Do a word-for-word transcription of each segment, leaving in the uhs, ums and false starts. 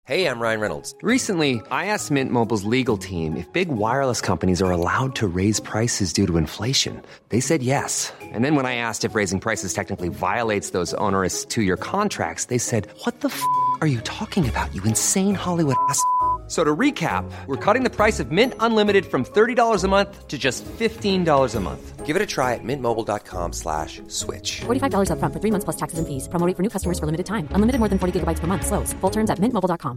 Hey, I'm Ryan Reynolds. Recently, I asked Mint Mobile's legal team if big wireless companies are allowed to raise prices due to inflation. They said yes. And then when I asked if raising prices technically violates those onerous two-year contracts, they said, what the f*** are you talking about, you insane Hollywood ass f- So to recap, we're cutting the price of Mint Unlimited from thirty dollars a month to just fifteen dollars a month. Give it a try at mintmobile.com slash switch. forty-five dollars up front for three months plus taxes and fees. Promo rate for new customers for limited time. Unlimited more than forty gigabytes per month. Slows full terms at mint mobile dot com.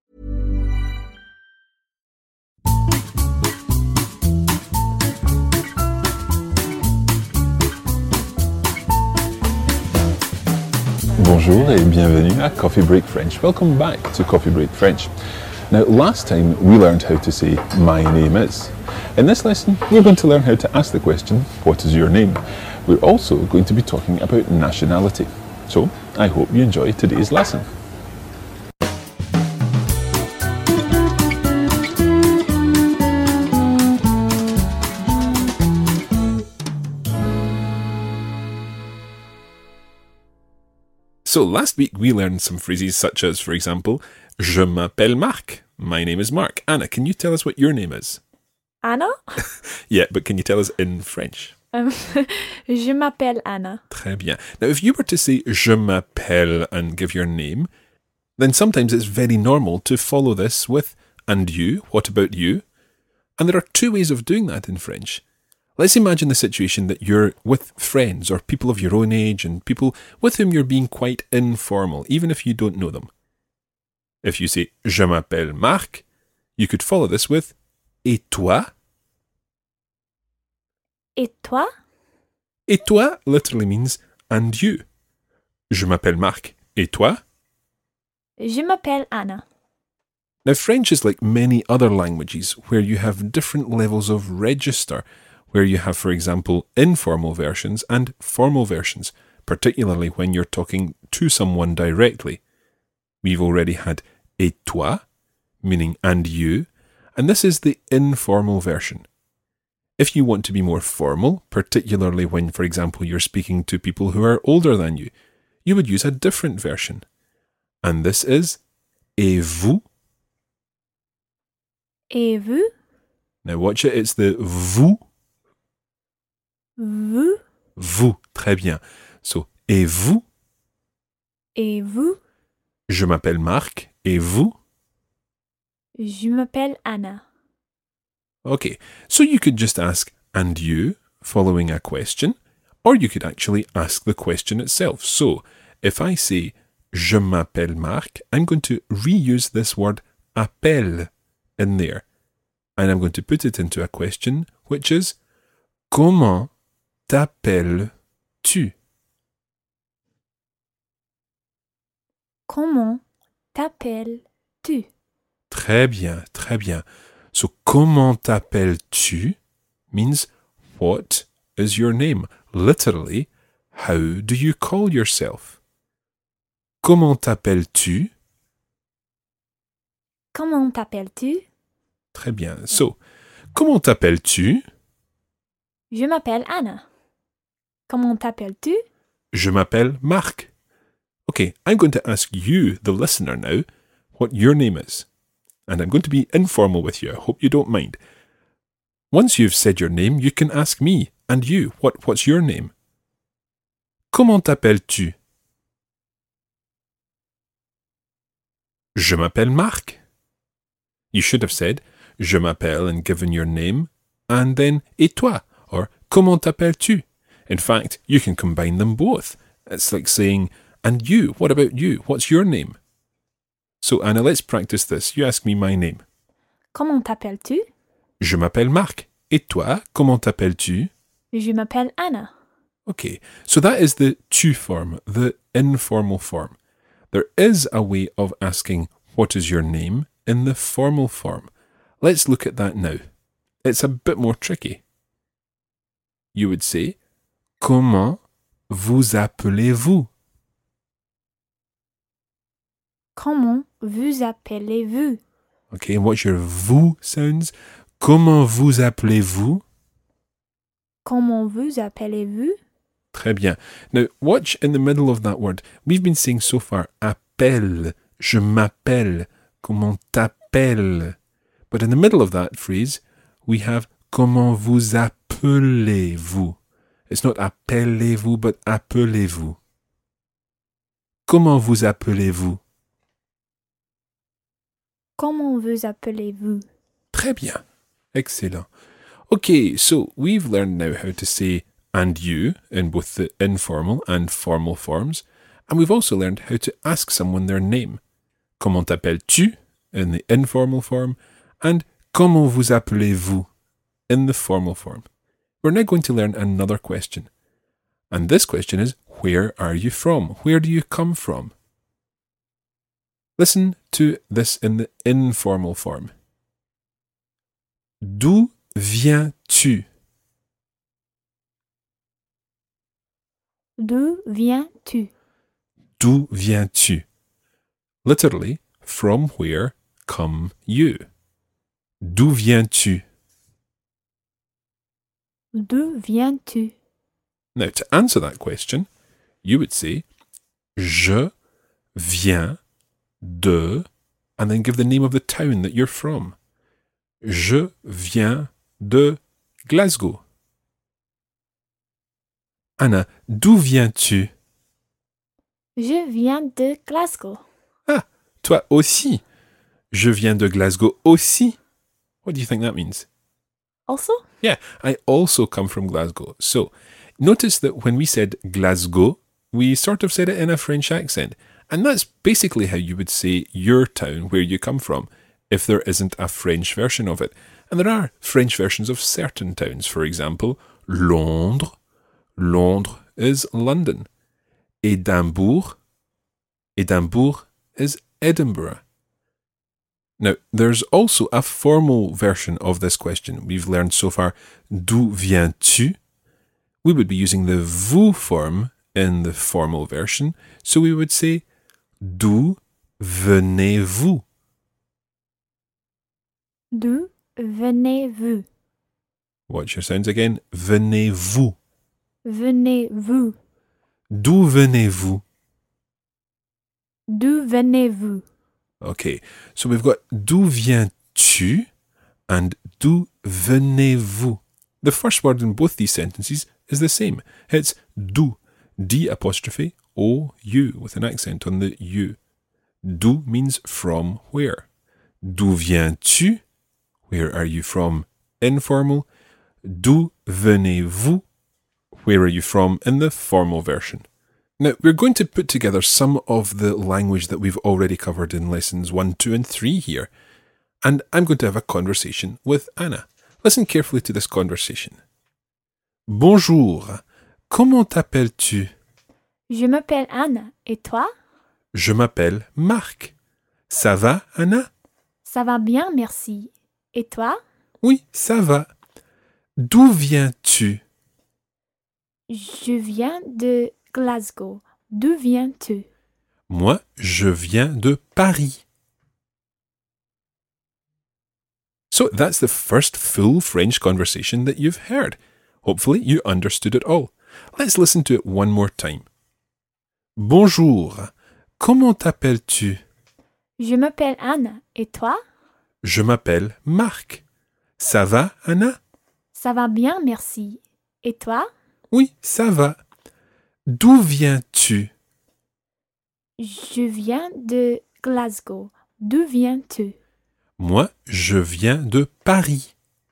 Bonjour et bienvenue à Coffee Break French. Welcome back to Coffee Break French. Now, last time we learned how to say my name is. In this lesson, we're going to learn how to ask the question, what is your name? We're also going to be talking about nationality. So, I hope you enjoy today's lesson. So last week we learned some phrases such as, for example, Je m'appelle Marc. My name is Mark. Anna, can you tell us what your name is? Anna? Yeah, but can you tell us in French? Um, je m'appelle Anna. Très bien. Now, if you were to say Je m'appelle and give your name, then sometimes it's very normal to follow this with and you, what about you? And there are two ways of doing that in French. Let's imagine the situation that you're with friends or people of your own age and people with whom you're being quite informal, even if you don't know them. If you say Je m'appelle Marc, you could follow this with Et toi? Et toi? Et toi literally means and you. Je m'appelle Marc. Et toi? Je m'appelle Anna. Now, French is like many other languages where you have different levels of register, where you have, for example, informal versions and formal versions, particularly when you're talking to someone directly. We've already had et toi, meaning and you, and this is the informal version. If you want to be more formal, particularly when, for example, you're speaking to people who are older than you, you would use a different version. And this is et vous. Et vous? Now watch it, it's the vous. Vous? Vous, très bien. So, et vous? Et vous? Je m'appelle Marc. Et vous? Je m'appelle Anna. Okay, so you could just ask, and you, following a question, or you could actually ask the question itself. So, if I say, Je m'appelle Marc, I'm going to reuse this word appelle in there. And I'm going to put it into a question, which is, Comment t'appelles-tu? Comment t'appelles-tu? Très bien, très bien. So, comment t'appelles-tu means, what is your name? Literally, how do you call yourself? Comment t'appelles-tu? Comment t'appelles-tu? Très bien. So, comment t'appelles-tu? Je m'appelle Anna. Comment t'appelles-tu? Je m'appelle Marc. Okay, I'm going to ask you, the listener now, what your name is. And I'm going to be informal with you. I hope you don't mind. Once you've said your name, you can ask me, and you, what, what's your name? Comment t'appelles-tu? Je m'appelle Marc. You should have said, Je m'appelle and given your name, and then et toi, or comment t'appelles-tu? In fact, you can combine them both. It's like saying, and you, what about you? What's your name? So, Anna, let's practice this. You ask me my name. Comment t'appelles-tu? Je m'appelle Marc. Et toi, comment t'appelles-tu? Je m'appelle Anna. Okay, so that is the tu form, the informal form. There is a way of asking, what is your name, in the formal form. Let's look at that now. It's a bit more tricky. You would say, Comment vous appelez-vous? Comment vous appelez-vous? Okay, and what's your vous sounds? Comment vous appelez-vous? Comment vous appelez-vous? Très bien. Now, watch in the middle of that word. We've been saying so far, appelle, je m'appelle. comment t'appelles. But in the middle of that phrase, we have comment vous appelez-vous. It's not appelez-vous, but appelez-vous. Comment vous appelez-vous? Comment vous appelez-vous? Très bien. Excellent. Okay, so we've learned now how to say and you in both the informal and formal forms, and we've also learned how to ask someone their name. Comment t'appelles-tu in the informal form, and comment vous appelez-vous in the formal form. We're now going to learn another question. And this question is, where are you from? Where do you come from? Listen to this in the informal form. D'où viens-tu? D'où viens-tu? D'où viens-tu? Literally, from where come you? D'où viens-tu? D'où viens-tu? Now, to answer that question, you would say, je viens de, and then give the name of the town that you're from. Je viens de Glasgow. Anna, d'où viens-tu? Je viens de Glasgow. Ah, toi aussi. Je viens de Glasgow aussi. What do you think that means? Also? Yeah, I also come from Glasgow. So, notice that when we said Glasgow, we sort of said it in a French accent. And that's basically how you would say your town, where you come from, if there isn't a French version of it. And there are French versions of certain towns. For example, Londres. Londres is London. Édimbourg. Édimbourg is Edinburgh. Now, there's also a formal version of this question. We've learned so far, d'où viens-tu? We would be using the vous form in the formal version. So we would say, d'où venez-vous? D'où venez-vous? Watch your sounds again. Venez-vous. Venez-vous? D'où venez-vous? D'où venez-vous? Okay, so we've got d'où viens-tu and d'où venez-vous. The first word in both these sentences is the same. It's d'où, D apostrophe O U with an accent on the U. D'où means from where. D'où viens-tu? Where are you from? Informal. D'où venez-vous? Where are you from in the formal version? Now, we're going to put together some of the language that we've already covered in lessons one, two, and three here. And I'm going to have a conversation with Anna. Listen carefully to this conversation. Bonjour. Comment t'appelles-tu? Je m'appelle Anna. Et toi? Je m'appelle Marc. Ça va, Anna? Ça va bien, merci. Et toi? Oui, ça va. D'où viens-tu? Je viens de Glasgow. D'où viens-tu? Moi, je viens de Paris. So that's the first full French conversation that you've heard. Hopefully you understood it all. Let's listen to it one more time. Bonjour. Comment t'appelles-tu? Je m'appelle Anna. Et toi? Je m'appelle Marc. Ça va, Anna? Ça va bien, merci. Et toi? Oui, ça va. D'où viens-tu? Je viens de Glasgow. D'où viens-tu? Moi, je viens de Paris.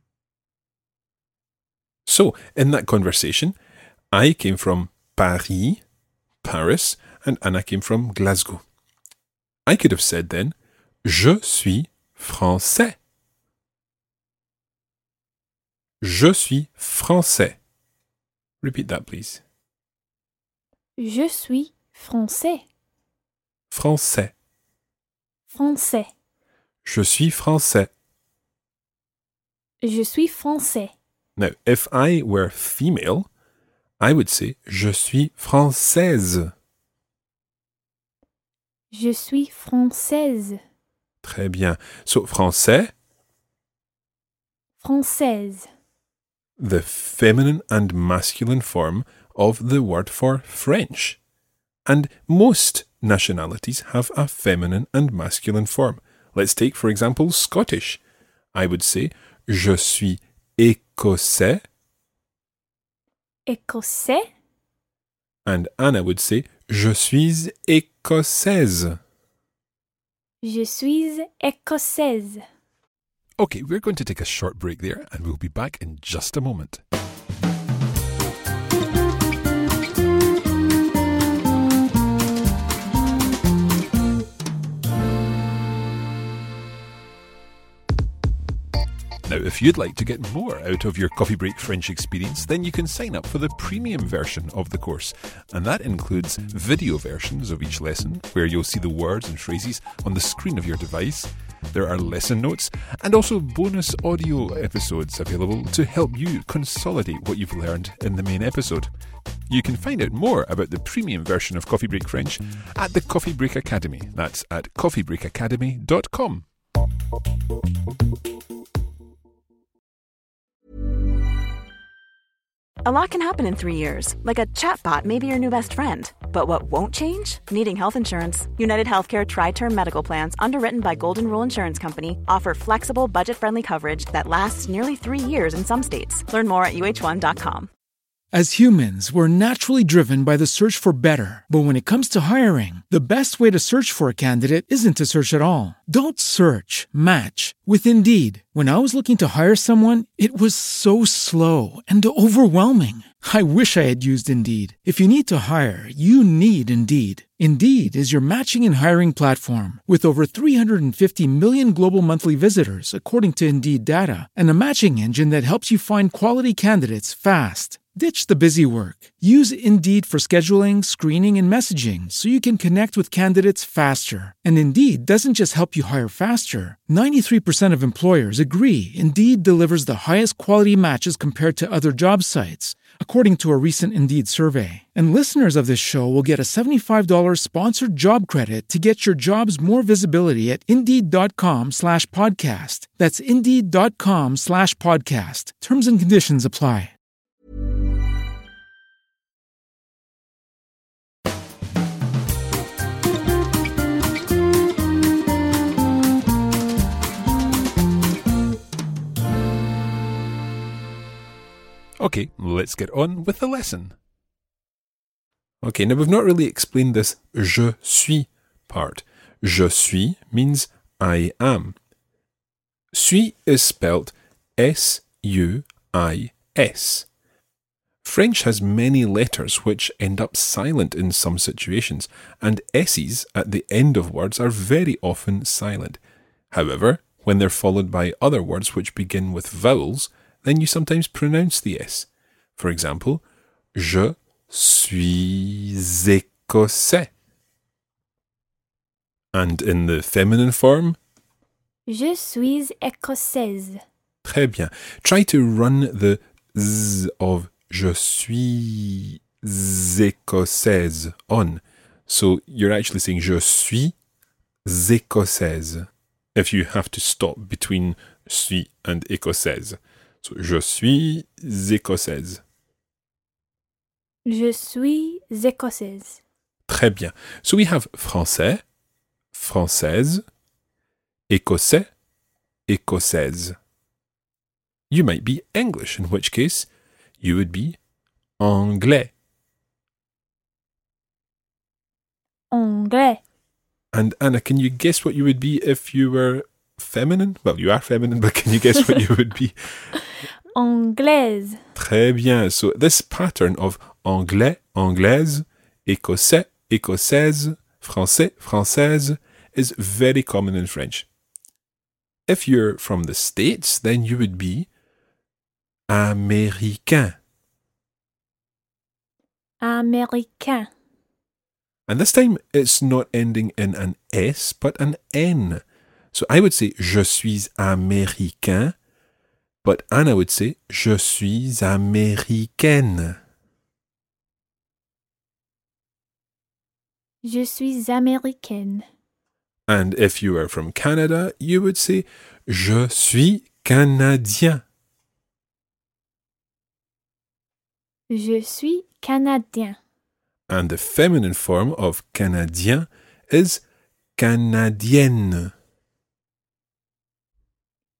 So, in that conversation, I came from Paris, Paris, and Anna came from Glasgow. I could have said then, je suis français. Je suis français. Repeat that, please. Je suis français. Français. Français. Je suis français. Je suis français. Now, if I were female, I would say je suis française. Je suis française. Très bien. So, français, Française. the feminine and masculine form of the word for French. And most nationalities have a feminine and masculine form. Let's take, for example, Scottish. I would say, je suis écossais. Écossais. And Anna would say, je suis écossaise. Je suis écossaise. Okay, we're going to take a short break there and we'll be back in just a moment. Now, if you'd like to get more out of your Coffee Break French experience, then you can sign up for the premium version of the course. And that includes video versions of each lesson, where you'll see the words and phrases on the screen of your device. There are lesson notes and also bonus audio episodes available to help you consolidate what you've learned in the main episode. You can find out more about the premium version of Coffee Break French at the Coffee Break Academy. That's at coffee break academy dot com. A lot can happen in three years, like a chatbot may be your new best friend. But what won't change? Needing health insurance. United Healthcare Tri-Term Medical Plans, underwritten by Golden Rule Insurance Company, offer flexible, budget-friendly coverage that lasts nearly three years in some states. Learn more at U H one dot com. As humans, we're naturally driven by the search for better. But when it comes to hiring, the best way to search for a candidate isn't to search at all. Don't search, match with Indeed. When I was looking to hire someone, it was so slow and overwhelming. I wish I had used Indeed. If you need to hire, you need Indeed. Indeed is your matching and hiring platform with over three hundred fifty million global monthly visitors, according to Indeed data, and a matching engine that helps you find quality candidates fast. Ditch the busy work. Use Indeed for scheduling, screening, and messaging so you can connect with candidates faster. And Indeed doesn't just help you hire faster. ninety-three percent of employers agree Indeed delivers the highest quality matches compared to other job sites, according to a recent Indeed survey. And listeners of this show will get a seventy-five dollars sponsored job credit to get your jobs more visibility at Indeed.com slash podcast. That's Indeed.com slash podcast. Terms and conditions apply. Okay, let's get on with the lesson. Okay, now we've not really explained this je suis part. Je suis means I am. Suis is spelt S U I S. French has many letters which end up silent in some situations, and S's at the end of words are very often silent. However, when they're followed by other words which begin with vowels, then you sometimes pronounce the S. For example, je suis écossais. And in the feminine form, Je suis écossaise. très bien. Try to run the z of je suis écossaise on. So you're actually saying je suis écossaise if you have to stop between suis and écossaise. So, je suis écossaise. Je suis écossaise. Très bien. So we have français, française, écossais, écossaise. You might be English, in which case you would be anglais. Anglais. And Anna, can you guess what you would be if you were feminine? Well, you are feminine, but can you guess what you would be? Anglaise. Très bien. So this pattern of anglais, anglaise, écossais, écossaise, français, française is very common in French. If you're from the States, then you would be américain. Américain. And this time it's not ending in an S, but an N. So I would say je suis américain, but Anna would say je suis américaine. Je suis américaine. And if you are from Canada, you would say je suis canadien. Je suis canadien. And the feminine form of canadien is canadienne.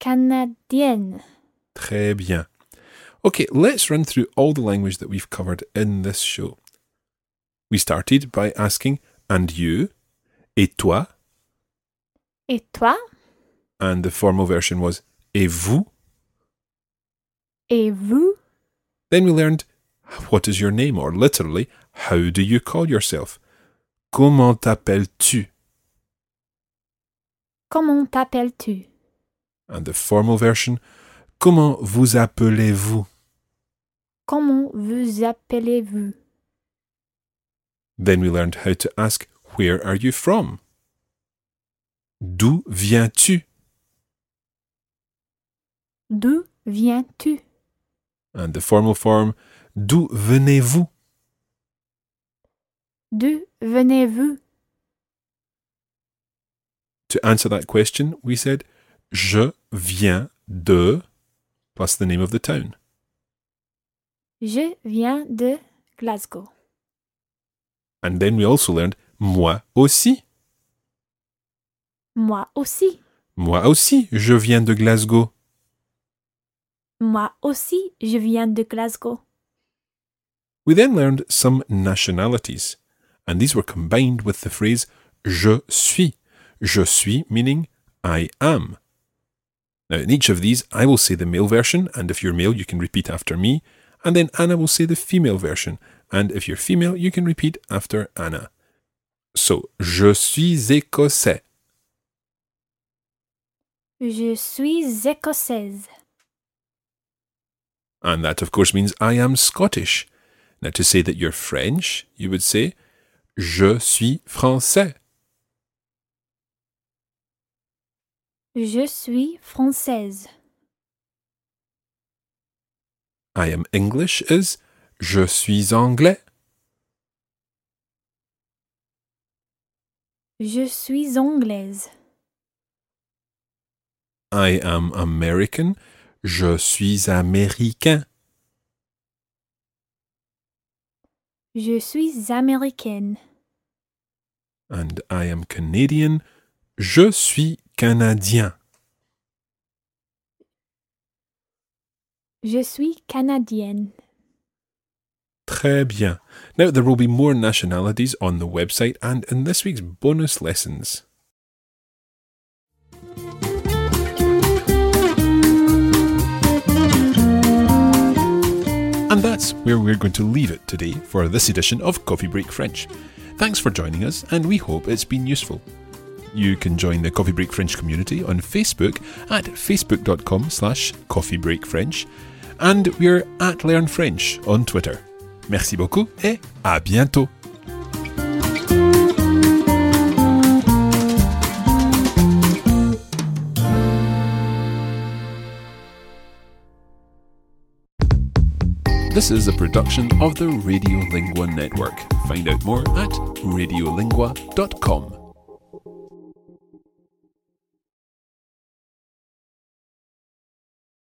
canadienne. Très bien. Okay, let's run through all the language that we've covered in this show. We started by asking, and you, et toi, Et toi? and the formal version was, et vous. Et vous? Then we learned, what is your name, or literally, how do you call yourself? Comment t'appelles-tu? Comment t'appelles-tu? And the formal version, comment vous appelez-vous? Comment vous appelez-vous? Then we learned how to ask, where are you from? D'où viens-tu? D'où viens-tu? And the formal form, d'où venez-vous? D'où venez-vous? To answer that question, we said, je viens de, plus the name of the town. Je viens de Glasgow. And then we also learned, moi aussi. Moi aussi. Moi aussi, je viens de Glasgow. Moi aussi, je viens de Glasgow. We then learned some nationalities, and these were combined with the phrase je suis. Je suis meaning I am. Now, in each of these, I will say the male version, and if you're male, you can repeat after me, and then Anna will say the female version, and if you're female, you can repeat after Anna. So, je suis écossais. Je suis écossaise. And that, of course, means I am Scottish. Now, to say that you're French, you would say je suis français. Je suis française. I am English is je suis anglais. Je suis anglaise. I am American. Je suis américain. Je suis américaine. And I am Canadian. Je suis canadien. Je suis canadienne. Très bien. Now, there will be more nationalities on the website and in this week's bonus lessons. And that's where we're going to leave it today for this edition of Coffee Break French. Thanks for joining us, and we hope it's been useful. You can join the Coffee Break French community on Facebook at facebook.com slash coffeebreakfrench, and we're at Learn French on Twitter. Merci beaucoup et à bientôt! This is a production of the Radiolingua Network. Find out more at radiolingua dot com.